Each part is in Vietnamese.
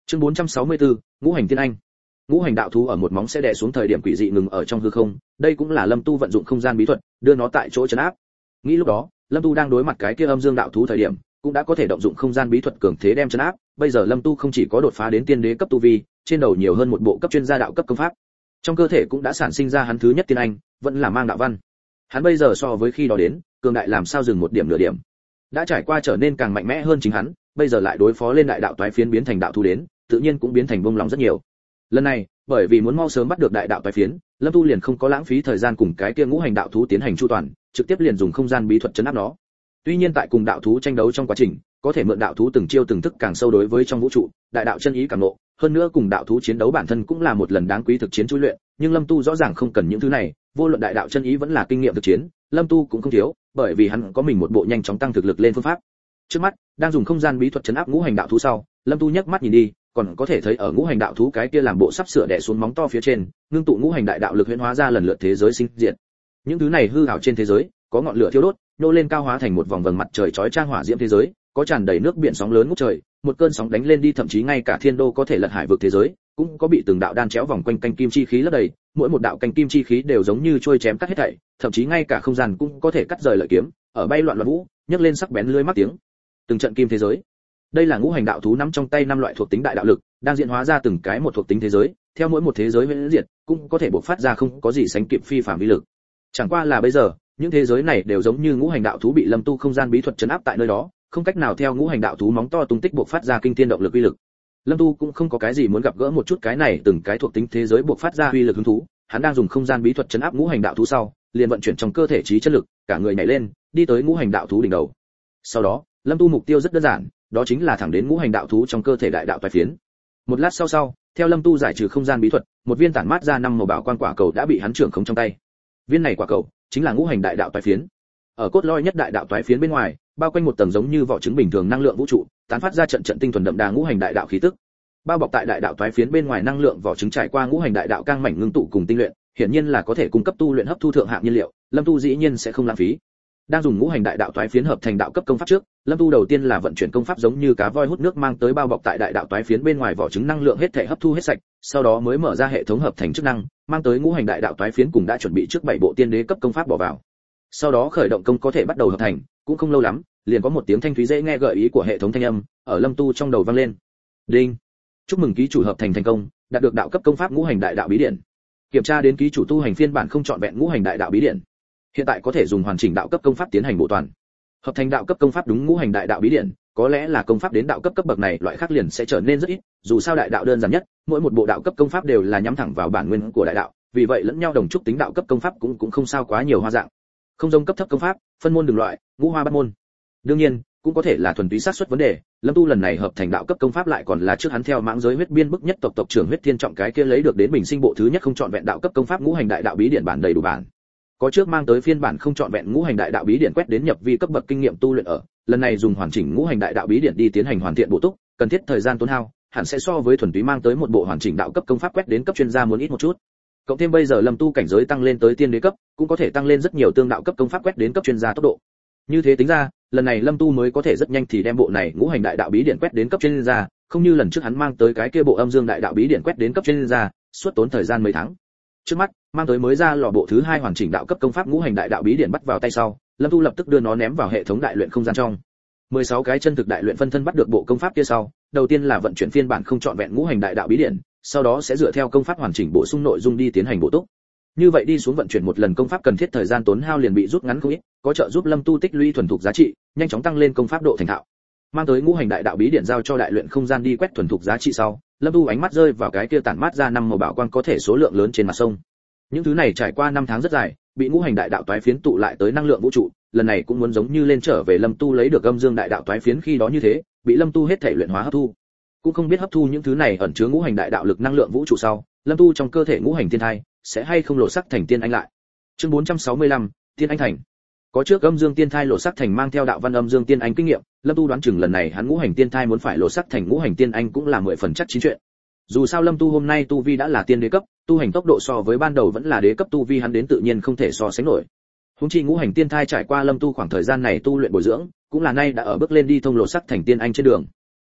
Chương 464, ngũ hành tiên anh. Ngũ hành đạo thú ở một móng sẽ đè xuống thời điểm quỷ dị ngừng ở trong hư không, đây cũng là Lâm Tu vận dụng không gian bí thuật, đưa nó tại chỗ trấn áp. Nghĩ lúc đó, Lâm Tu đang đối mặt cái kia âm dương đạo thú thời điểm, cũng đã có thể động dụng không gian bí thuật cường thế đem trấn áp, bây giờ Lâm Tu không chỉ có đột phá đến tiên đế cấp tu vi, trên đầu nhiều hơn một bộ cấp chuyên gia đạo cấp công pháp. Trong cơ thể cũng đã sản sinh ra hắn thứ nhất tiên anh, vẫn là mang đạo văn. Hắn bây giờ so với khi đó đến, cường đại làm sao dừng một điểm nửa điểm. Đã trải qua trở nên càng mạnh mẽ hơn chính hắn, bây giờ lại đối phó lên đại đạo toái phiến biến thành đạo thú đến, tự nhiên cũng biến thành bông lòng rất nhiều. Lần này, bởi vì muốn mau sớm bắt được đại đạo toái phiến, Lâm Tu liền không có lãng phí thời gian cùng cái kia ngũ hành đạo thú tiến hành chu toàn, trực tiếp liền dùng không gian bí thuật trấn áp nó. Tuy nhiên tại cùng đạo thú tranh đấu trong quá trình, có thể mượn đạo thú từng chiêu từng thức càng sâu đối với trong vũ trụ, đại đạo chân ý càng ngộ, hơn nữa cùng đạo thú chiến đấu bản thân cũng là một lần đáng quý thực chiến chui luyện, nhưng Lâm Tu rõ ràng không cần những thứ này, vô luận đại đạo chân ý vẫn là kinh nghiệm thực chiến, Lâm Tu cũng không thiếu, bởi vì hắn có mình một bộ nhanh chóng tăng thực lực lên phương pháp. Trước mắt, đang dùng không gian bí thuật trấn áp ngũ hành đạo thú sau, Lâm Tu nhấc mắt nhìn đi, còn có thể thấy ở ngũ hành đạo thú cái kia làm bộ sắp sửa đè xuống móng to phía trên, ngưng tụ ngũ hành đại đạo lực huyễn hóa ra lần lượt thế giới sinh diệt. Những thứ này hư ảo trên thế giới, có ngọn lửa thiêu đốt, nô lên cao hóa thành một vòng vầng mặt trời chói chang hỏa diễm thế giới, có tràn đầy nước biển sóng lớn ngút trời, một cơn sóng đánh lên đi thậm chí ngay cả thiên đô có thể lật hải vực thế giới, cũng có bị từng đạo đan chéo vòng quanh canh kim chi khí lấp đầy, mỗi một đạo canh kim chi khí đều giống như trôi chém cắt hết thảy, thậm chí ngay cả không gian cũng có thể cắt rời lợi kiếm, ở bay loạn loạn vũ, nhấc lên sắc bén lưỡi mắc tiếng. Từng trận kim thế giới. Đây là ngũ hành đạo thú nắm trong tay năm loại thuộc tính đại đạo lực, đang diễn hóa ra từng cái một thuộc tính thế giới, theo mỗi một thế giới huyễn diệt, cũng có thể bộc phát ra không có gì sánh kịp phi phàm uy lực. Chẳng qua là bây giờ, những thế giới này đều giống như ngũ hành đạo thú bị Lâm Tu không gian bí thuật trấn áp tại nơi đó, không cách nào theo ngũ hành đạo thú móng to tung tích bộc phát ra kinh thiên động lực uy lực. Lâm Tu cũng không có cái gì muốn gặp gỡ một chút cái này từng cái thuộc tính thế giới bộc phát ra uy lực hứng thú, hắn đang dùng không gian bí thuật trấn áp ngũ hành đạo thú sau, liền vận chuyển trong cơ thể trí chất lực, cả người nhảy lên, đi tới ngũ hành đạo thú đỉnh đầu. Sau đó, Lâm Tu mục tiêu rất đơn giản, đó chính là thẳng đến ngũ hành đạo thú trong cơ thể đại đạo toái phiến. Một lát sau, theo Lâm Tu giải trừ không gian bí thuật, một viên tản mát ra năm màu bảo quang quả cầu đã bị hắn trưởng khống trong tay. Viên này quả cầu chính là ngũ hành đại đạo toái phiến. Ở cốt lõi nhất đại đạo toái phiến bên ngoài, bao quanh một tầng giống như vỏ trứng bình thường năng lượng vũ trụ, tán phát ra trận trận tinh thuần đậm đà ngũ hành đại đạo khí tức. Bao bọc tại đại đạo toái phiến bên ngoài năng lượng vỏ trứng trải qua ngũ hành đại đạo cang mảnh ngưng tụ cùng tinh luyện, hiển nhiên là có thể cung cấp tu luyện hấp thu thượng hạng nhiên liệu, Lâm Tu dĩ nhiên sẽ không lãng phí. Đang dùng ngũ hành đại đạo toái phiến hợp thành đạo cấp công pháp trước, Lâm Tu đầu tiên là vận chuyển công pháp giống như cá voi hút nước mang tới bao bọc tại đại đạo toái phiến bên ngoài vỏ trứng năng lượng hết thể hấp thu hết sạch, sau đó mới mở ra hệ thống hợp thành chức năng, mang tới ngũ hành đại đạo toái phiến cùng đã chuẩn bị trước 7 bộ tiên đế cấp công pháp bỏ vào. Sau đó khởi động công có thể bắt đầu hợp thành, cũng không lâu lắm, liền có một tiếng thanh thúy dễ nghe gợi ý của hệ thống thanh âm ở Lâm Tu trong đầu vang lên. Đinh. Chúc mừng ký chủ hợp thành thành công, đạt được đạo cấp công pháp ngũ hành đại đạo bí điển. Kiểm tra đến ký chủ tu hành phiên bản không trọn vẹn ngũ hành đại đạo bí điển. Hiện tại có thể dùng hoàn chỉnh đạo cấp công pháp tiến hành bổ toàn. Hợp thành đạo cấp công pháp đúng ngũ hành đại đạo bí điển, có lẽ là công pháp đến đạo cấp cấp bậc này loại khác liền sẽ trở nên rất ít, dù sao đại đạo đơn giản nhất, mỗi một bộ đạo cấp công pháp đều là nhắm thẳng vào bản nguyên của đại đạo, vì vậy lẫn nhau đồng chúc tính đạo cấp công pháp cũng không sao quá nhiều hoa dạng. Không giống cấp thấp công pháp, phân môn đường loại, ngũ hoa bát môn. Đương nhiên, cũng có thể là thuần túy xác suất vấn đề, Lâm Tu lần này hợp thành đạo cấp công pháp lại còn là trước hắn theo mãng giới huyết biên bức nhất tộc tộc trưởng huyết thiên trọng cái kia lấy được đến bình sinh bộ thứ nhất không trọn vẹn đạo cấp công pháp ngũ hành đại đạo bí điển bản đầy đủ bản. Có trước mang tới phiên bản không trọn vẹn ngũ hành đại đạo bí điển quét đến nhập vi cấp bậc kinh nghiệm tu luyện ở, lần này dùng hoàn chỉnh ngũ hành đại đạo bí điển đi tiến hành hoàn thiện bổ túc, cần thiết thời gian tốn hao, hẳn sẽ so với thuần túy mang tới một bộ hoàn chỉnh đạo cấp công pháp quét đến cấp chuyên gia muốn ít một chút. Cộng thêm bây giờ Lâm Tu cảnh giới tăng lên tới tiên đế cấp, cũng có thể tăng lên rất nhiều tương đạo cấp công pháp quét đến cấp chuyên gia tốc độ. Như thế tính ra, lần này Lâm Tu mới có thể rất nhanh thì đem bộ này ngũ hành đại đạo bí điển quét đến cấp chuyên gia, không như lần trước hắn mang tới cái kia bộ âm dương đại đạo bí điển quét đến cấp chuyên gia, suốt tốn thời gian mấy tháng. Trước mắt, mang tới mới ra lò bộ thứ 2 hoàn chỉnh đạo cấp công pháp ngũ hành đại đạo bí điển bắt vào tay sau, Lâm Tu lập tức đưa nó ném vào hệ thống đại luyện không gian trong. 16 cái chân thực đại luyện phân thân bắt được bộ công pháp kia sau, đầu tiên là vận chuyển phiên bản không trọn vẹn ngũ hành đại đạo bí điển, sau đó sẽ dựa theo công pháp hoàn chỉnh bổ sung nội dung đi tiến hành bổ túc. Như vậy đi xuống vận chuyển một lần công pháp cần thiết thời gian tốn hao liền bị rút ngắn không ít, có trợ giúp Lâm Tu tích lũy thuần thục giá trị, nhanh chóng tăng lên công pháp độ thành thạo. Mang tới ngũ hành đại đạo bí điển giao cho đại luyện không gian đi quét thuần thục giá trị sau, Lâm Tu ánh mắt rơi vào cái kia tản mát ra 5 màu bảo quang có thể số lượng lớn trên mặt sông. Những thứ này trải qua 5 tháng rất dài, bị ngũ hành đại đạo toái phiến tụ lại tới năng lượng vũ trụ, lần này cũng muốn giống như lên trở về Lâm Tu lấy được âm dương đại đạo toái phiến khi đó như thế, bị Lâm Tu hết thể luyện hóa hấp thu. Cũng không biết hấp thu những thứ này ẩn chứa ngũ hành đại đạo lực năng lượng vũ trụ sau, Lâm Tu trong cơ thể ngũ hành tiên thai sẽ hay không lộ sắc thành tiên anh lại. Chương 465, tiên anh thành. Có trước âm dương tiên thai lộ sắc thành mang theo đạo văn âm dương tiên anh kinh nghiệm, Lâm Tu đoán chừng lần này hắn ngũ hành tiên thai muốn phải lộ sắc thành ngũ hành tiên anh cũng là 10 phần chắc chín chuyện. Dù sao Lâm Tu hôm nay tu vi đã là tiên đế cấp, tu hành tốc độ so với ban đầu vẫn là đế cấp tu vi hắn đến tự nhiên không thể so sánh nổi. Huống chi ngũ hành tiên thai trải qua Lâm Tu khoảng thời gian này tu luyện bồi dưỡng, cũng là nay đã ở bước lên đi thông lộ sắc thành tiên anh trên đường.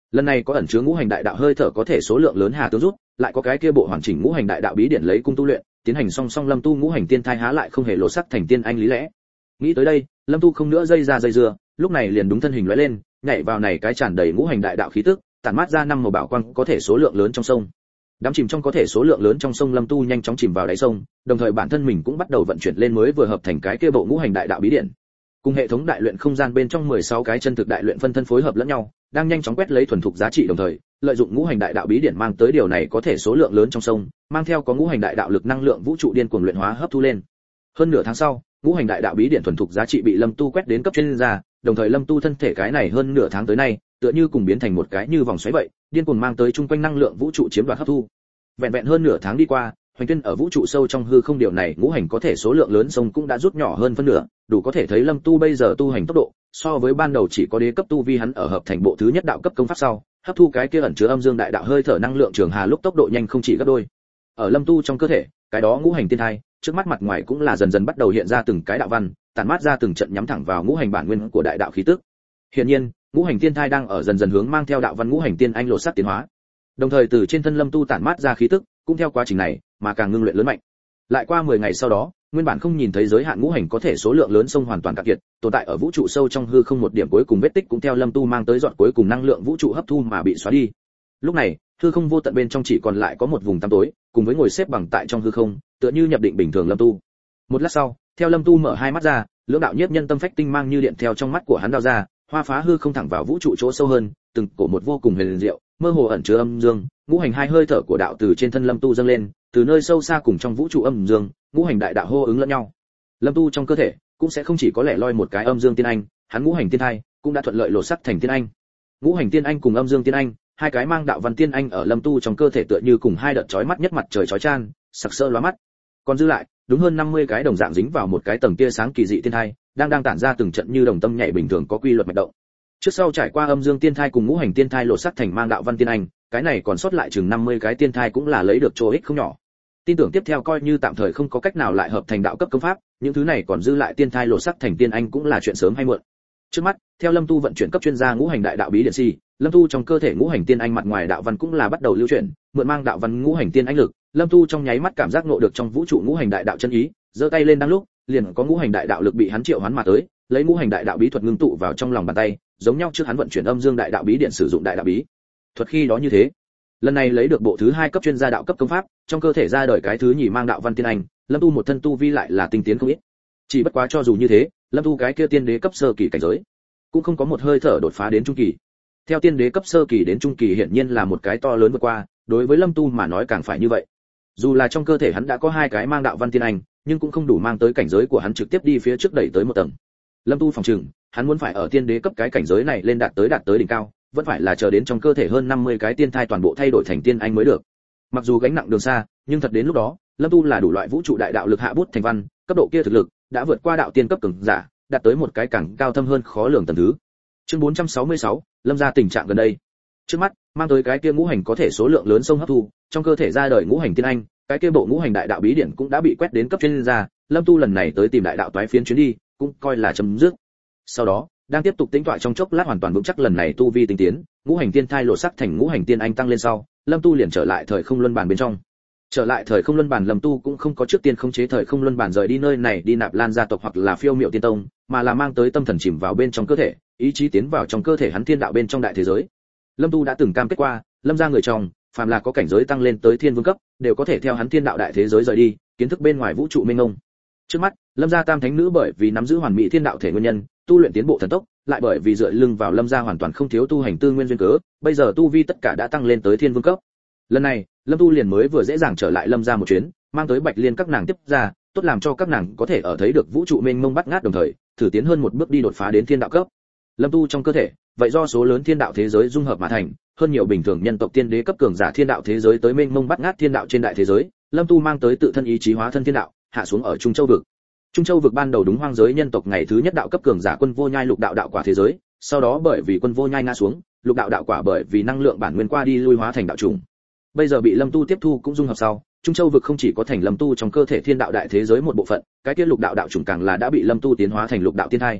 Lần này có ẩn chứa ngũ hành đại đạo hơi thở có thể số lượng lớn hà tướng rút, lại có cái kia bộ hoàn chỉnh ngũ hành đại đạo bí điển lấy cung tu luyện, tiến hành song song Lâm Tu ngũ hành tiên thai há lại không hề lộ sắc thành tiên anh lý lẽ. Nghĩ tới đây, Lâm Tu không nữa dây ra dây dưa, lúc này liền đúng thân hình lóe lên, nhảy vào này cái tràn đầy ngũ hành đại đạo khí tức, tản mát ra năm màu bảo quang có thể số lượng lớn trong sông. Đắm chìm trong có thể số lượng lớn trong sông, Lâm Tu nhanh chóng chìm vào đáy sông, đồng thời bản thân mình cũng bắt đầu vận chuyển lên mới vừa hợp thành cái kia bộ ngũ hành đại đạo bí điển. Cùng hệ thống đại luyện không gian bên trong 16 cái chân thực đại luyện phân thân phối hợp lẫn nhau, đang nhanh chóng quét lấy thuần thục giá trị, đồng thời lợi dụng ngũ hành đại đạo bí điển mang tới điều này có thể số lượng lớn trong sông, mang theo có ngũ hành đại đạo lực năng lượng vũ trụ điên cuồng luyện hóa hấp thu lên. Hơn nửa tháng sau, ngũ hành đại đạo bí điển thuần thục giá trị bị Lâm Tu quét đến cấp chuyên gia, đồng thời Lâm Tu thân thể cái này hơn nửa tháng tới nay, tựa như cùng biến thành một cái như vòng xoáy vậy, điên cuồng mang tới chung quanh năng lượng vũ trụ chiếm đoạt hấp thu. Vẹn vẹn hơn nửa tháng đi qua, hoành tuyên ở vũ trụ sâu trong hư không điều này ngũ hành có thể số lượng lớn sông cũng đã rút nhỏ hơn phân nửa, đủ có thể thấy Lâm Tu bây giờ tu hành tốc độ, so với ban đầu chỉ có đế cấp tu vi hắn ở hợp thành bộ thứ nhất đạo cấp công pháp sau, hấp thu cái kia ẩn chứa âm dương đại đạo hơi thở năng lượng trường hà lúc tốc độ nhanh không chỉ gấp đôi. Ở Lâm Tu trong cơ thể, cái đó ngũ hành tiên thai, trước mắt mặt ngoài cũng là dần dần bắt đầu hiện ra từng cái đạo văn, tản mát ra từng trận nhắm thẳng vào ngũ hành bản nguyên của đại đạo khí tức. Hiển nhiên, ngũ hành tiên thai đang ở dần dần hướng mang theo đạo văn ngũ hành tiên anh lột xác tiến hóa. Đồng thời từ trên thân Lâm Tu tản mát ra khí tức, cũng theo quá trình này mà càng ngưng luyện lớn mạnh. Lại qua 10 ngày sau đó, nguyên bản không nhìn thấy giới hạn ngũ hành có thể số lượng lớn sông hoàn toàn cạn kiệt, tồn tại ở vũ trụ sâu trong hư không một điểm cuối cùng vết tích cũng theo Lâm Tu mang tới giọt cuối cùng năng lượng vũ trụ hấp thu mà bị xóa đi. Lúc này, hư không vô tận bên trong chỉ còn lại có một vùng tăm tối, cùng với ngồi xếp bằng tại trong hư không, tựa như nhập định bình thường Lâm Tu. Một lát sau, theo Lâm Tu mở hai mắt ra, lưỡng đạo nhiếp nhân tâm phách tinh mang như điện theo trong mắt của hắn đao ra, hoa phá hư không thẳng vào vũ trụ chỗ sâu hơn, từng cổ một vô cùng huyền diệu, mơ hồ ẩn chứa âm dương, ngũ hành hai hơi thở của đạo từ trên thân Lâm Tu dâng lên, từ nơi sâu xa cùng trong vũ trụ âm dương, ngũ hành đại đạo hô ứng lẫn nhau. Lâm Tu trong cơ thể cũng sẽ không chỉ có lẻ loi một cái âm dương tiên anh, hắn ngũ hành tiên thai cũng đã thuận lợi lột sắc thành tiên anh. Ngũ hành tiên anh cùng âm dương tiên anh, hai cái mang đạo văn tiên anh ở Lâm Tu trong cơ thể tựa như cùng hai đợt chói mắt nhất mặt trời chói chan, sặc sỡ lóa mắt. Còn dư lại, đúng hơn 50 cái đồng dạng dính vào một cái tầng tia sáng kỳ dị tiên thai, đang tản ra từng trận như đồng tâm nhảy bình thường có quy luật mạch động. Trước sau trải qua âm dương tiên thai cùng ngũ hành tiên thai lột sắc thành mang đạo văn tiên anh, cái này còn sót lại chừng 50 cái tiên thai cũng là lấy được chỗ ích không nhỏ. Tin tưởng tiếp theo coi như tạm thời không có cách nào lại hợp thành đạo cấp công pháp, những thứ này còn dư lại tiên thai lột sắc thành tiên anh cũng là chuyện sớm hay muộn. Trước mắt, theo Lâm Tu vận chuyển cấp chuyên gia ngũ hành đại đạo bí điển si, Lâm Tu trong cơ thể ngũ hành tiên anh mặt ngoài đạo văn cũng là bắt đầu lưu chuyển, mượn mang đạo văn ngũ hành tiên anh lực, Lâm Tu trong nháy mắt cảm giác ngộ được trong vũ trụ ngũ hành đại đạo chân ý, giơ tay lên đang lúc, liền có ngũ hành đại đạo lực bị hắn triệu hoán mà tới, lấy ngũ hành đại đạo bí thuật ngưng tụ vào trong lòng bàn tay, giống nhau trước hắn vận chuyển âm dương đại đạo bí điện sử dụng đại đạo bí thuật khi đó như thế. Lần này lấy được bộ thứ 2 cấp chuyên gia đạo cấp công pháp, trong cơ thể ra đời cái thứ nhì mang đạo văn tiên anh, Lâm Tu một thân tu vi lại là tinh tiến không ít. Chỉ bất quá cho dù như thế, Lâm Tu cái kia tiên đế cấp sơ kỳ cảnh giới, cũng không có một hơi thở đột phá đến trung kỳ. Theo tiên đế cấp sơ kỳ đến trung kỳ hiển nhiên là một cái to lớn vượt qua, đối với Lâm Tu mà nói càng phải như vậy. Dù là trong cơ thể hắn đã có 2 cái mang đạo văn tiên anh, nhưng cũng không đủ mang tới cảnh giới của hắn trực tiếp đi phía trước đẩy tới một tầng. Lâm Tu phòng trừng, hắn muốn phải ở tiên đế cấp cái cảnh giới này lên đạt tới đỉnh cao, vẫn phải là chờ đến trong cơ thể hơn 50 cái tiên thai toàn bộ thay đổi thành tiên anh mới được. Mặc dù gánh nặng đường xa, nhưng thật đến lúc đó, Lâm Tu là đủ loại vũ trụ đại đạo lực hạ bút thành văn, cấp độ kia thực lực đã vượt qua đạo tiên cấp cường giả, đạt tới một cái càng cao thâm hơn khó lường tầng thứ. Chương 466, Lâm gia tình trạng gần đây. Trước mắt, mang tới cái kia ngũ hành có thể số lượng lớn sông hấp thu, trong cơ thể ra đời ngũ hành tiên anh, cái kia bộ ngũ hành đại đạo bí điển cũng đã bị quét đến cấp chuyên gia, Lâm Tu lần này tới tìm đại đạo toái phiến chuyến đi, cũng coi là chấm dứt. Sau đó, đang tiếp tục tính toán trong chốc lát hoàn toàn vững chắc lần này tu vi tinh tiến, ngũ hành tiên thai lộ sắc thành ngũ hành tiên anh tăng lên sau, Lâm Tu liền trở lại thời không luân bàn bên trong. Trở lại thời không luân bàn, Lâm Tu cũng không có trước tiên khống chế thời không luân bàn rời đi nơi này đi Nạp Lan gia tộc hoặc là Phiêu Miệu tiên tông, mà là mang tới tâm thần chìm vào bên trong cơ thể, ý chí tiến vào trong cơ thể hắn thiên đạo bên trong đại thế giới. Lâm Tu đã từng cam kết qua, Lâm gia người trong, phàm là có cảnh giới tăng lên tới thiên vương cấp, đều có thể theo hắn thiên đạo đại thế giới rời đi, kiến thức bên ngoài vũ trụ mênh mông. Trước mắt, Lâm gia tam thánh nữ bởi vì nắm giữ hoàn mỹ thiên đạo thể nguyên nhân, tu luyện tiến bộ thần tốc, lại bởi vì dựa lưng vào Lâm gia hoàn toàn không thiếu tu hành tư nguyên duyên cớ, bây giờ tu vi tất cả đã tăng lên tới thiên vương cấp. Lần này, Lâm Tu liền mới vừa dễ dàng trở lại Lâm gia một chuyến, mang tới Bạch Liên các nàng tiếp ra, tốt làm cho các nàng có thể ở thấy được vũ trụ mênh mông bắt ngát đồng thời, thử tiến hơn một bước đi đột phá đến thiên đạo cấp. Lâm Tu trong cơ thể, vậy do số lớn thiên đạo thế giới dung hợp mà thành, hơn nhiều bình thường nhân tộc tiên đế cấp cường giả thiên đạo thế giới tới mênh mông bắt ngát thiên đạo trên đại thế giới, Lâm Tu mang tới tự thân ý chí hóa thân thiên đạo, hạ xuống ở Trung Châu vực. Trung Châu vực ban đầu đúng hoang giới nhân tộc ngày thứ nhất đạo cấp cường giả Quân Vô Nhai lục đạo đạo quả thế giới, sau đó bởi vì Quân Vô Nhai ngã xuống, lục đạo đạo quả bởi vì năng lượng bản nguyên qua đi lui hóa thành đạo trùng. Bây giờ bị Lâm Tu tiếp thu cũng dung hợp sau, Trung Châu vực không chỉ có thành Lâm Tu trong cơ thể thiên đạo đại thế giới một bộ phận, cái kia lục đạo đạo trùng càng là đã bị Lâm Tu tiến hóa thành lục đạo tiên thai.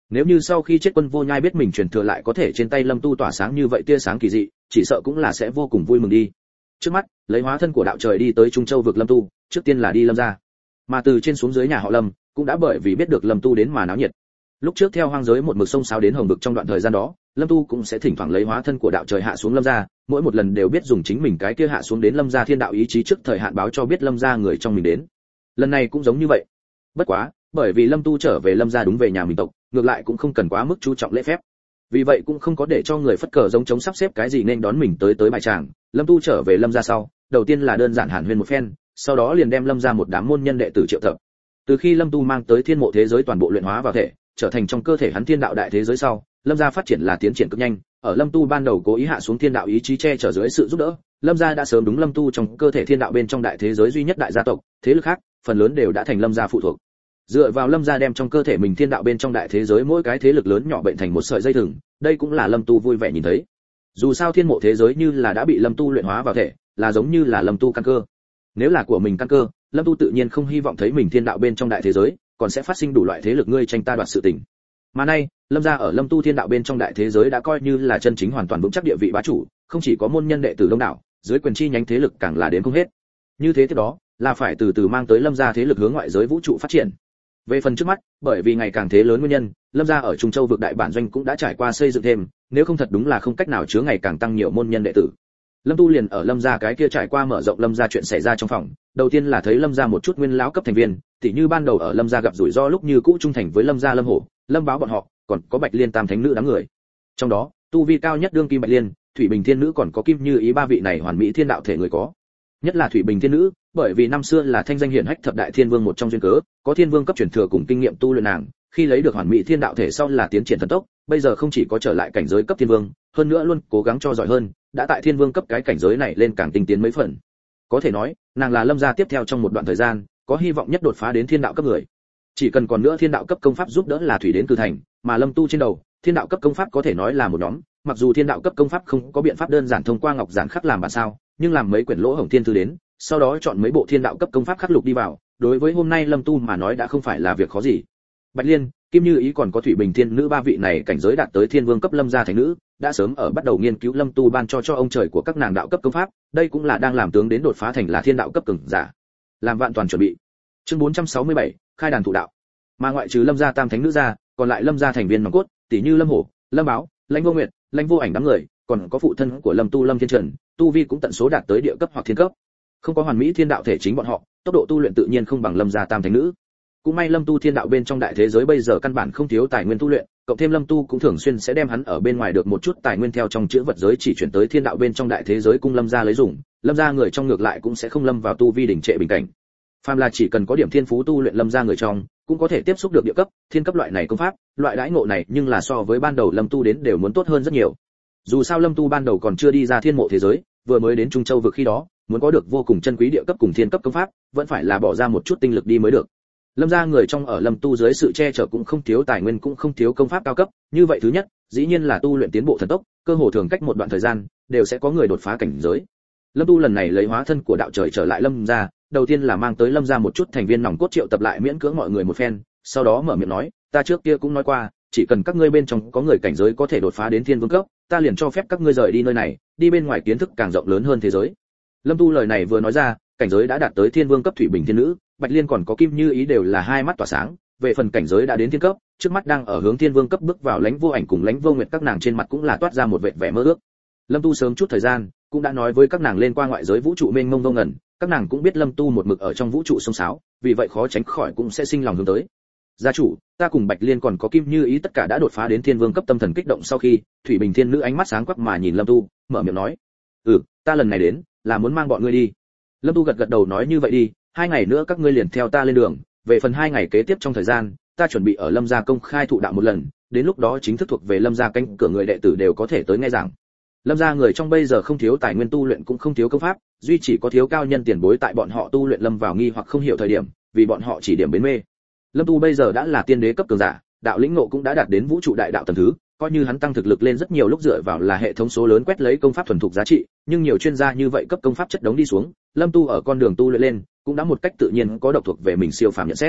Nếu như sau khi chết Quân Vô Nhai biết mình truyền thừa lại có thể trên tay Lâm Tu tỏa sáng như vậy tia sáng kỳ dị, chỉ sợ cũng là sẽ vô cùng vui mừng đi. Trước mắt, lấy hóa thân của đạo trời đi tới Trung Châu vực Lâm Tu, trước tiên là đi Lâm gia. Mà từ trên xuống dưới nhà họ Lâm, cũng đã bởi vì biết được Lâm Tu đến mà náo nhiệt. Lúc trước theo hoang giới một mực sông sáo đến hồng vực trong đoạn thời gian đó, Lâm Tu cũng sẽ thỉnh thoảng lấy hóa thân của đạo trời hạ xuống Lâm gia, mỗi một lần đều biết dùng chính mình cái kia hạ xuống đến Lâm gia thiên đạo ý chí trước thời hạn báo cho biết Lâm gia người trong mình đến. Lần này cũng giống như vậy. Bất quá, bởi vì Lâm Tu trở về Lâm gia đúng về nhà mình tộc, ngược lại cũng không cần quá mức chú trọng lễ phép. Vì vậy cũng không có để cho người phất cờ giống chống sắp xếp cái gì nên đón mình tới bài tràng. Lâm Tu trở về Lâm gia sau, đầu tiên là đơn giản hàn huyên một phen, sau đó liền đem Lâm gia một đám môn nhân đệ tử triệu tập. Từ khi Lâm Tu mang tới thiên mộ thế giới toàn bộ luyện hóa vào thể, trở thành trong cơ thể hắn thiên đạo đại thế giới sau, Lâm gia phát triển là tiến triển cực nhanh. Ở Lâm Tu ban đầu cố ý hạ xuống thiên đạo ý chí che chở dưới sự giúp đỡ, Lâm gia đã sớm đúng Lâm Tu trong cơ thể thiên đạo bên trong đại thế giới duy nhất đại gia tộc, thế lực khác phần lớn đều đã thành Lâm gia phụ thuộc. Dựa vào Lâm gia đem trong cơ thể mình thiên đạo bên trong đại thế giới mỗi cái thế lực lớn nhỏ bệnh thành một sợi dây thừng, đây cũng là Lâm Tu vui vẻ nhìn thấy. Dù sao thiên mộ thế giới như là đã bị Lâm Tu luyện hóa vào thể, là giống như là Lâm Tu căn cơ. Nếu là của mình căn cơ, Lâm Tu tự nhiên không hy vọng thấy mình thiên đạo bên trong đại thế giới còn sẽ phát sinh đủ loại thế lực ngươi tranh ta đoạt sự tình. Mà nay, Lâm gia ở Lâm Tu thiên đạo bên trong đại thế giới đã coi như là chân chính hoàn toàn vững chắc địa vị bá chủ, không chỉ có môn nhân đệ tử đông đảo, dưới quyền chi nhánh thế lực càng là đến không hết. Như thế tiếp đó, là phải từ từ mang tới Lâm gia thế lực hướng ngoại giới vũ trụ phát triển. Về phần trước mắt, bởi vì ngày càng thế lớn nguyên nhân, Lâm gia ở Trung Châu vực đại bản doanh cũng đã trải qua xây dựng thêm, nếu không thật đúng là không cách nào chứa ngày càng tăng nhiều môn nhân đệ tử. Lâm Tu liền ở Lâm gia cái kia trải qua mở rộng Lâm gia chuyện xảy ra trong phòng, đầu tiên là thấy Lâm gia một chút nguyên lão cấp thành viên, tỉ như ban đầu ở Lâm gia gặp rủi ro lúc như cũ trung thành với Lâm gia Lâm Hổ, Lâm Báo bọn họ, còn có Bạch Liên Tam thánh nữ đám người. Trong đó, tu vi cao nhất đương kim Bạch Liên, Thủy Bình Thiên nữ còn có Kim Như Ý ba vị này hoàn mỹ thiên đạo thể người có. Nhất là Thủy Bình Thiên nữ, bởi vì năm xưa là thanh danh hiển hách thập đại thiên vương một trong duyên cớ, có thiên vương cấp truyền thừa cùng kinh nghiệm tu luyện nàng, khi lấy được hoàn mỹ thiên đạo thể sau là tiến triển thần tốc, bây giờ không chỉ có trở lại cảnh giới cấp thiên vương, hơn nữa luôn cố gắng cho giỏi hơn, đã tại thiên vương cấp cái cảnh giới này lên càng tinh tiến mấy phần. Có thể nói, nàng là Lâm gia tiếp theo trong một đoạn thời gian, có hy vọng nhất đột phá đến thiên đạo cấp người. Chỉ cần còn nữa thiên đạo cấp công pháp giúp đỡ là thủy đến cử thành, mà Lâm Tu trên đầu, thiên đạo cấp công pháp có thể nói là một nhóm, mặc dù thiên đạo cấp công pháp không có biện pháp đơn giản thông qua ngọc giản khắc làm bản sao, nhưng làm mấy quyển lỗ hổng thiên thư đến, sau đó chọn mấy bộ thiên đạo cấp công pháp khắc lục đi vào, đối với hôm nay Lâm Tu mà nói đã không phải là việc khó gì. Bạch Liên, Kim Như Ý còn có Thủy Bình Thiên nữ ba vị này cảnh giới đạt tới thiên vương cấp Lâm gia thành nữ, đã sớm ở bắt đầu nghiên cứu Lâm Tu ban cho ông trời của các nàng đạo cấp công pháp, đây cũng là đang làm tướng đến đột phá thành là thiên đạo cấp cường giả. Làm vạn toàn chuẩn bị. Chương 467, khai đàn thụ đạo. Mà ngoại trừ Lâm gia tam thánh nữ ra, còn lại Lâm gia thành viên nòng cốt, tỷ như Lâm Hổ, Lâm Báo, Lãnh Vô Nguyệt, Lãnh Vô Ảnh đám người, còn có phụ thân của Lâm Tu Lâm Thiên Trần, tu vi cũng tận số đạt tới địa cấp hoặc thiên cấp. Không có hoàn mỹ thiên đạo thể chính bọn họ, tốc độ tu luyện tự nhiên không bằng Lâm gia tam thánh nữ. Cũng may Lâm Tu thiên đạo bên trong đại thế giới bây giờ căn bản không thiếu tài nguyên tu luyện, cộng thêm Lâm Tu cũng thường xuyên sẽ đem hắn ở bên ngoài được một chút tài nguyên theo trong chữ vật giới chỉ chuyển tới thiên đạo bên trong đại thế giới cung Lâm gia lấy dùng, Lâm gia người trong ngược lại cũng sẽ không lâm vào tu vi đỉnh trệ bình cảnh. Phàm là chỉ cần có điểm thiên phú tu luyện Lâm gia người trong, cũng có thể tiếp xúc được địa cấp, thiên cấp loại này công pháp, loại đãi ngộ này nhưng là so với ban đầu Lâm Tu đến đều muốn tốt hơn rất nhiều. Dù sao Lâm Tu ban đầu còn chưa đi ra thiên mộ thế giới, vừa mới đến Trung Châu vực khi đó, muốn có được vô cùng chân quý địa cấp cùng thiên cấp công pháp, vẫn phải là bỏ ra một chút tinh lực đi mới được. Lâm gia người trong ở Lâm Tu dưới sự che chở cũng không thiếu tài nguyên cũng không thiếu công pháp cao cấp, như vậy thứ nhất, dĩ nhiên là tu luyện tiến bộ thần tốc, cơ hồ thường cách một đoạn thời gian, đều sẽ có người đột phá cảnh giới. Lâm Tu lần này lấy hóa thân của đạo trời trở lại Lâm gia, đầu tiên là mang tới Lâm gia một chút thành viên nòng cốt triệu tập lại miễn cưỡng mọi người một phen, sau đó mở miệng nói, ta trước kia cũng nói qua, chỉ cần các ngươi bên trong có người cảnh giới có thể đột phá đến thiên vương cấp, ta liền cho phép các ngươi rời đi nơi này, đi bên ngoài kiến thức càng rộng lớn hơn thế giới. Lâm Tu lời này vừa nói ra, cảnh giới đã đạt tới thiên vương cấp Thủy Bình Thiên nữ, Bạch Liên còn có Kim Như Ý đều là hai mắt tỏa sáng, về phần cảnh giới đã đến thiên cấp, trước mắt đang ở hướng thiên vương cấp bước vào Lãnh Vô Ảnh cùng Lãnh Vô Nguyệt các nàng trên mặt cũng là toát ra một vệt vẻ mơ ước. Lâm Tu sớm chút thời gian cũng đã nói với các nàng lên qua ngoại giới vũ trụ mênh mông vô ngần, các nàng cũng biết Lâm Tu một mực ở trong vũ trụ sông sáo, vì vậy khó tránh khỏi cũng sẽ sinh lòng hướng tới. Gia chủ, ta cùng Bạch Liên còn có Kim Như Ý tất cả đã đột phá đến thiên vương cấp, tâm thần kích động sau khi, Thủy Bình Thiên nữ ánh mắt sáng quắc mà nhìn Lâm Tu, mở miệng nói, ta lần này đến là muốn mang bọn ngươi đi. Lâm Tu gật gật đầu nói như vậy đi, 2 ngày nữa các ngươi liền theo ta lên đường, về phần 2 ngày kế tiếp trong thời gian, ta chuẩn bị ở Lâm gia công khai thụ đạo một lần, đến lúc đó chính thức thuộc về Lâm gia cánh cửa người đệ tử đều có thể tới nghe giảng. Lâm gia người trong bây giờ không thiếu tài nguyên tu luyện cũng không thiếu công pháp, duy chỉ có thiếu cao nhân tiền bối tại bọn họ tu luyện lâm vào nghi hoặc không hiểu thời điểm, vì bọn họ chỉ điểm bến mê. Lâm Tu bây giờ đã là tiên đế cấp cường giả, đạo lĩnh ngộ cũng đã đạt đến vũ trụ đại đạo tầng thứ, coi như hắn tăng thực lực lên rất nhiều lúc dựa vào là hệ thống số lớn quét lấy công pháp thuần thục giá trị, nhưng nhiều chuyên gia như vậy cấp công pháp chất đống đi xuống, Lâm Tu ở con đường tu luyện lên, cũng đã một cách tự nhiên có độc thuộc về mình siêu phàm nhận xét.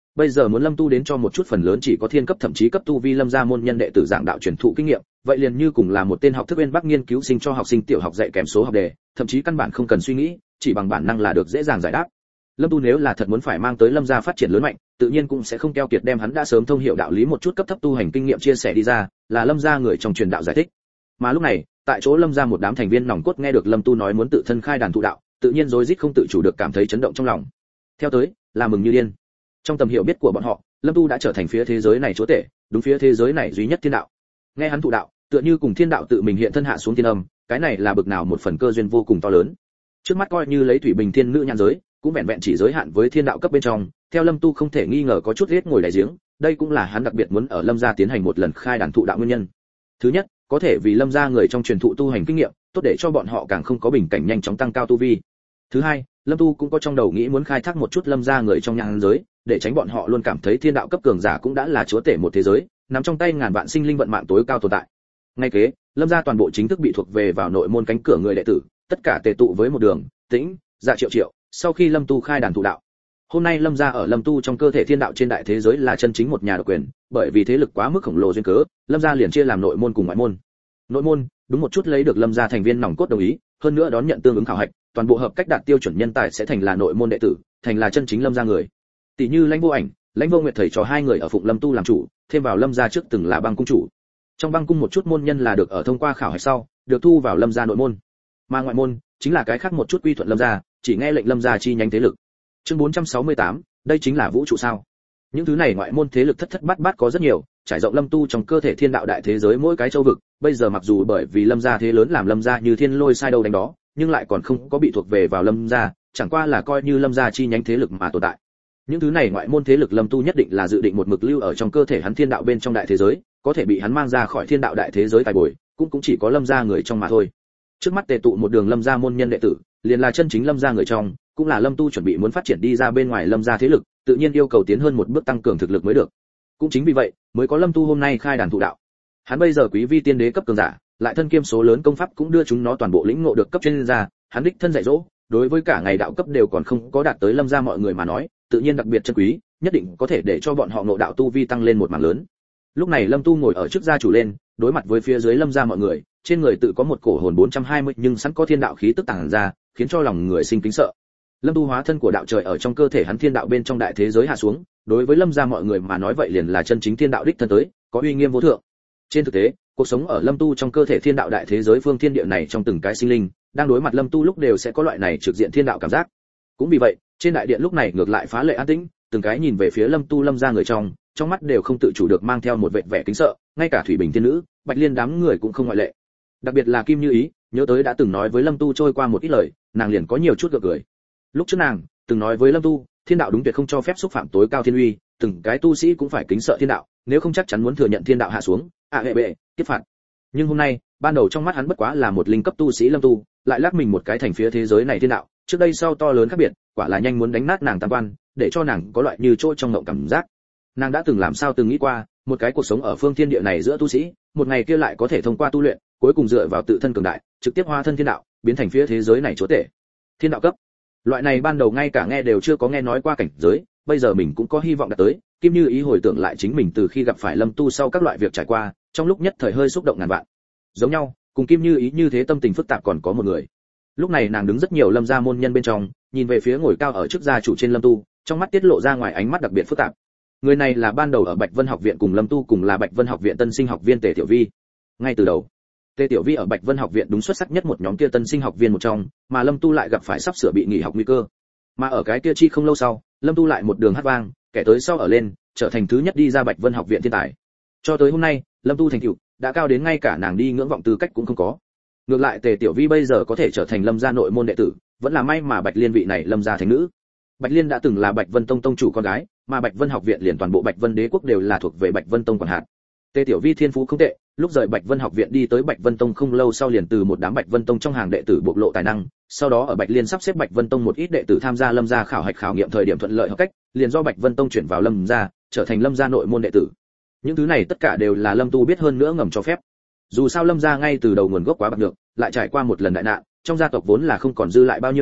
bây giờ muốn Lâm Tu đến cho một chút phần lớn chỉ có thiên cấp thậm chí cấp tu vi Lâm gia môn nhân đệ tử giảng đạo truyền thụ kinh nghiệm, vậy liền như cùng là một tên học thức bên Bắc nghiên cứu sinh cho học sinh tiểu học dạy kèm số học đề, thậm chí căn bản không cần suy nghĩ, chỉ bằng bản năng là được dễ dàng giải đáp. Lâm Tu nếu là thật muốn phải mang tới Lâm gia phát triển lớn mạnh, tự nhiên cũng sẽ không keo kiệt đem hắn đã sớm thông hiểu đạo lý một chút cấp thấp tu hành kinh nghiệm chia sẻ đi ra, là Lâm gia người trong truyền đạo giải thích. Mà lúc này, tại chỗ Lâm gia một đám thành viên nòng cốt nghe được Lâm Tu nói muốn tự thân khai đàn thụ đạo, tự nhiên rối rít không tự chủ được cảm thấy chấn động trong lòng. Theo tới, là mừng như điên. Trong tầm hiểu biết của bọn họ, Lâm Tu đã trở thành phía thế giới này chúa tể, đúng phía thế giới này duy nhất thiên đạo. Nghe hắn thụ đạo, tựa như cùng thiên đạo tự mình hiện thân hạ xuống thiên âm, cái này là bực nào một phần cơ duyên vô cùng to lớn. Trước mắt coi như lấy thủy bình thiên nữ nhãn giới, cũng vẹn vẹn chỉ giới hạn với thiên đạo cấp bên trong, theo Lâm Tu không thể nghi ngờ có chút hết ngồi đáy giếng, đây cũng là hắn đặc biệt muốn ở Lâm gia tiến hành một lần khai đàn thụ đạo nguyên nhân. Thứ nhất, có thể vì Lâm gia người trong truyền thụ tu hành kinh nghiệm, tốt để cho bọn họ càng không có bình cảnh nhanh chóng tăng cao tu vi. Thứ hai, Lâm Tu cũng có trong đầu nghĩ muốn khai thác một chút Lâm gia người trong nhãn giới, để tránh bọn họ luôn cảm thấy thiên đạo cấp cường giả cũng đã là chúa tể một thế giới, nằm trong tay ngàn vạn sinh linh vận mạng tối cao tồn tại. Ngay kế, Lâm gia toàn bộ chính thức bị thuộc về vào nội môn cánh cửa người đệ tử, tất cả tề tụ với một đường, Tĩnh, Dạ Triệu Triệu, sau khi Lâm Tu khai đàn thụ đạo. Hôm nay Lâm gia ở Lâm Tu trong cơ thể thiên đạo trên đại thế giới là chân chính một nhà độc quyền, bởi vì thế lực quá mức khổng lồ duyên cớ, Lâm gia liền chia làm nội môn cùng ngoại môn. Nội môn, đúng một chút lấy được Lâm gia thành viên nòng cốt đồng ý, hơn nữa đón nhận tương ứng khảo hạch, toàn bộ hợp cách đạt tiêu chuẩn nhân tài sẽ thành là nội môn đệ tử, thành là chân chính Lâm gia người. Tỷ như Lãnh Vô Ảnh, Lãnh Vô Nguyệt thầy trò hai người ở Phụng Lâm Tu làm chủ, thêm vào Lâm gia trước từng là băng cung chủ. Trong băng cung một chút môn nhân là được ở thông qua khảo hạch sau, được thu vào Lâm gia nội môn. Mà ngoại môn chính là cái khác một chút quy thuận Lâm gia, chỉ nghe lệnh Lâm gia chi nhánh thế lực. Chương 468, đây chính là vũ trụ sao? Những thứ này ngoại môn thế lực thất thất bát bát có rất nhiều, trải rộng Lâm Tu trong cơ thể thiên đạo đại thế giới mỗi cái châu vực, bây giờ mặc dù bởi vì Lâm gia thế lớn làm Lâm gia như thiên lôi sai đâu đánh đó, nhưng lại còn không có bị thuộc về vào Lâm gia, chẳng qua là coi như Lâm gia chi nhánh thế lực mà tồn tại. Những thứ này ngoại môn thế lực Lâm Tu nhất định là dự định một mực lưu ở trong cơ thể hắn thiên đạo bên trong đại thế giới, có thể bị hắn mang ra khỏi thiên đạo đại thế giới tài bồi, cũng chỉ có Lâm gia người trong mà thôi. Trước mắt tề tụ một đường Lâm gia môn nhân đệ tử, liền là chân chính Lâm gia người trong, cũng là Lâm Tu chuẩn bị muốn phát triển đi ra bên ngoài Lâm gia thế lực, tự nhiên yêu cầu tiến hơn một bước tăng cường thực lực mới được. Cũng chính vì vậy, mới có Lâm Tu hôm nay khai đàn thụ đạo. Hắn bây giờ quý vi tiên đế cấp cường giả, lại thân kiêm số lớn công pháp cũng đưa chúng nó toàn bộ lĩnh ngộ được cấp trên ra, hắn đích thân dạy dỗ, đối với cả ngày đạo cấp đều còn không có đạt tới Lâm gia mọi người mà nói, tự nhiên đặc biệt chân quý, nhất định có thể để cho bọn họ ngộ đạo tu vi tăng lên một mảng lớn. Lúc này Lâm Tu ngồi ở trước gia chủ lên, đối mặt với phía dưới Lâm gia mọi người, trên người tự có một cổ hồn 420 nhưng sẵn có thiên đạo khí tức tàng ra, khiến cho lòng người sinh kính sợ. Lâm Tu hóa thân của đạo trời ở trong cơ thể hắn thiên đạo bên trong đại thế giới hạ xuống, đối với Lâm gia mọi người mà nói vậy liền là chân chính thiên đạo đích thân tới, có uy nghiêm vô thượng. Trên thực tế, cuộc sống ở Lâm Tu trong cơ thể thiên đạo đại thế giới phương thiên địa này trong từng cái sinh linh, đang đối mặt Lâm Tu lúc đều sẽ có loại này trực diện thiên đạo cảm giác. Cũng vì vậy, trên đại điện lúc này ngược lại phá lệ an tĩnh, từng cái nhìn về phía Lâm Tu Lâm gia người trong mắt đều không tự chủ được mang theo một vệt vẻ kính sợ, ngay cả Thủy Bình tiên nữ, Bạch Liên đám người cũng không ngoại lệ. Đặc biệt là Kim Như Ý, nhớ tới đã từng nói với Lâm Tu trôi qua một ít lời, nàng liền có nhiều chút gượng cười. Lúc trước nàng từng nói với Lâm Tu, thiên đạo đúng tuyệt không cho phép xúc phạm tối cao thiên uy, từng cái tu sĩ cũng phải kính sợ thiên đạo, nếu không chắc chắn muốn thừa nhận thiên đạo hạ xuống, hệ bệ, kiếp phạt. Nhưng hôm nay, ban đầu trong mắt hắn bất quá là một linh cấp tu sĩ Lâm Tu, lại lắc mình một cái thành phía thế giới này thiên đạo, trước đây sau to lớn khác biệt, quả là nhanh muốn đánh nát nàng tam quan, để cho nàng có loại như trôi trong ngộng cảm giác. Nàng đã từng làm sao từng nghĩ qua, một cái cuộc sống ở phương thiên địa này giữa tu sĩ, một ngày kia lại có thể thông qua tu luyện, cuối cùng dựa vào tự thân cường đại, trực tiếp hóa thân thiên đạo, biến thành phía thế giới này chúa tể. Thiên đạo cấp. Loại này ban đầu ngay cả nghe đều chưa có nghe nói qua cảnh giới, bây giờ mình cũng có hy vọng đạt tới. Kim Như Ý hồi tưởng lại chính mình từ khi gặp phải Lâm Tu sau các loại việc trải qua, trong lúc nhất thời hơi xúc động ngàn vạn. Giống nhau, cùng Kim Như Ý như thế tâm tình phức tạp còn có một người. Lúc này nàng đứng rất nhiều Lâm gia môn nhân bên trong, nhìn về phía ngồi cao ở trước gia chủ trên Lâm Tu, trong mắt tiết lộ ra ngoài ánh mắt đặc biệt phức tạp. Người này là ban đầu ở Bạch Vân học viện cùng Lâm Tu cùng là Bạch Vân học viện tân sinh học viên Tề Tiểu Vi. Ngay từ đầu, Tề Tiểu Vi ở Bạch Vân học viện đúng xuất sắc nhất một nhóm kia tân sinh học viên một trong, mà Lâm Tu lại gặp phải sắp sửa bị nghỉ học nguy cơ. Mà ở cái kia chi không lâu sau, Lâm Tu lại một đường hát vang, kẻ tới sau ở lên, trở thành thứ nhất đi ra Bạch Vân học viện thiên tài. Cho tới hôm nay, Lâm Tu thành tựu đã cao đến ngay cả nàng đi ngưỡng vọng tư cách cũng không có. Ngược lại Tề Tiểu Vi bây giờ có thể trở thành Lâm gia nội môn đệ tử, vẫn là may mà Bạch Liên vị này Lâm gia thánh nữ. Bạch Liên đã từng là Bạch Vân Tông tông chủ con gái, mà Bạch Vân học viện liền toàn bộ Bạch Vân đế quốc đều là thuộc về Bạch Vân Tông quản hạt. Tề Tiểu Vi thiên phú không tệ, lúc rời Bạch Vân học viện đi tới Bạch Vân Tông không lâu sau liền từ một đám Bạch Vân Tông trong hàng đệ tử bộc lộ tài năng, sau đó ở Bạch Liên sắp xếp Bạch Vân Tông một ít đệ tử tham gia Lâm gia khảo hạch khảo nghiệm thời điểm thuận lợi hợp cách, liền do Bạch Vân Tông chuyển vào Lâm gia, trở thành Lâm gia nội môn đệ tử. Những thứ này tất cả đều là Lâm Tu biết hơn nữa ngầm cho phép. Dù sao Lâm gia ngay từ đầu nguồn gốc quá bạc nhược, lại trải qua một lần đại nạn, trong gia tộc vốn là không còn dư lại bao nhiêu người,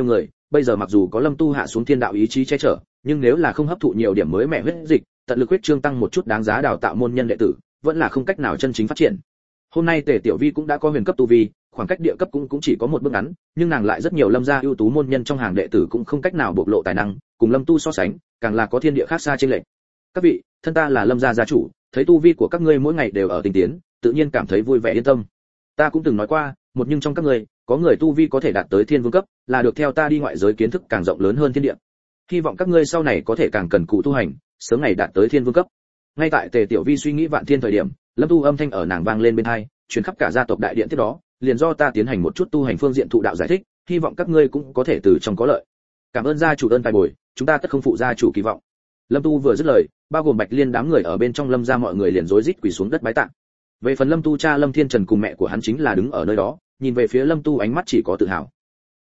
bây giờ mặc dù có lâm tu hạ xuống thiên đạo ý chí che chở, nhưng nếu là không hấp thụ nhiều điểm mới mẹ huyết dịch, tận lực huyết trương tăng một chút đáng giá đào tạo môn nhân đệ tử, vẫn là không cách nào chân chính phát triển. Hôm nay Tề Tiểu Vi cũng đã có huyền cấp tu vi, khoảng cách địa cấp cũng chỉ có một bước ngắn, nhưng nàng lại rất nhiều lâm gia ưu tú môn nhân trong hàng đệ tử cũng không cách nào bộc lộ tài năng, cùng lâm tu so sánh, càng là có thiên địa khác xa chênh lệch. Các vị, thân ta là lâm gia gia chủ, thấy tu vi của các ngươi mỗi ngày đều ở tinh tiến, tự nhiên cảm thấy vui vẻ yên tâm. Ta cũng từng nói qua, một nhưng trong các ngươi, có người tu vi có thể đạt tới thiên vương cấp, là được theo ta đi ngoại giới kiến thức càng rộng lớn hơn thiên địa. Hy vọng các ngươi sau này có thể càng cần cù tu hành, sớm ngày đạt tới thiên vương cấp. Ngay tại Tề Tiểu Vi suy nghĩ vạn thiên thời điểm, lâm tu âm thanh ở nàng vang lên bên tai, truyền khắp cả gia tộc đại điện tiếp đó, liền do ta tiến hành một chút tu hành phương diện thụ đạo giải thích, hy vọng các ngươi cũng có thể từ trong có lợi. Cảm ơn gia chủ ơn tài bồi, chúng ta tất không phụ gia chủ kỳ vọng. Lâm tu vừa dứt lời, bao gồm Bạch Liên đám người ở bên trong lâm gia mọi người liền rối rít quỳ xuống đất bái tạ. Về phần lâm tu cha lâm thiên trần cùng mẹ của hắn chính là đứng ở nơi đó, nhìn về phía lâm tu ánh mắt chỉ có tự hào.